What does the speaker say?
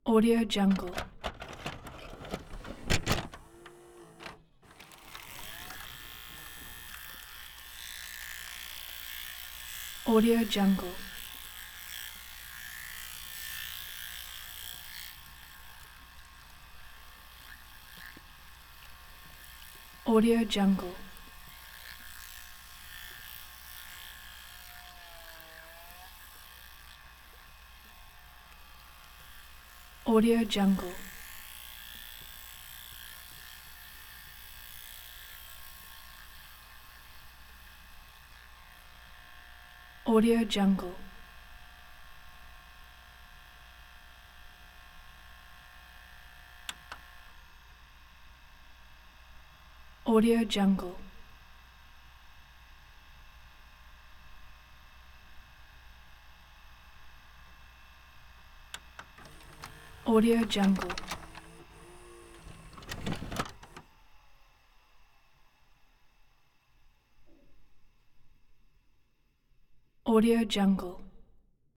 Audio Jungle. Audio Jungle. Audio Jungle. Audio Jungle. Audio Jungle. Audio Jungle. Audio Jungle. Audio Jungle.